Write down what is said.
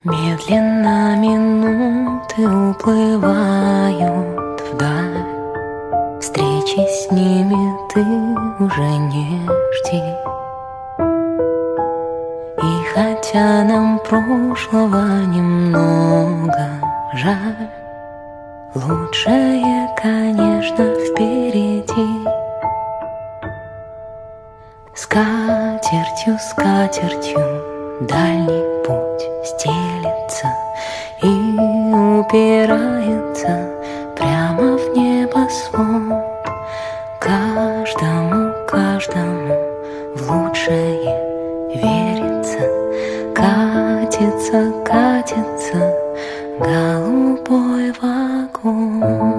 Медленно минуты уплывают вдаль. Встречи с ними ты уже не жди. И хотя нам прошлого немного жаль, лучшее, конечно, впереди. Скатертью, скатертью дальний путь стелется и упирается прямо в небосвод. Каждому, каждому в лучшее верится. Катится, катится голубой вагон.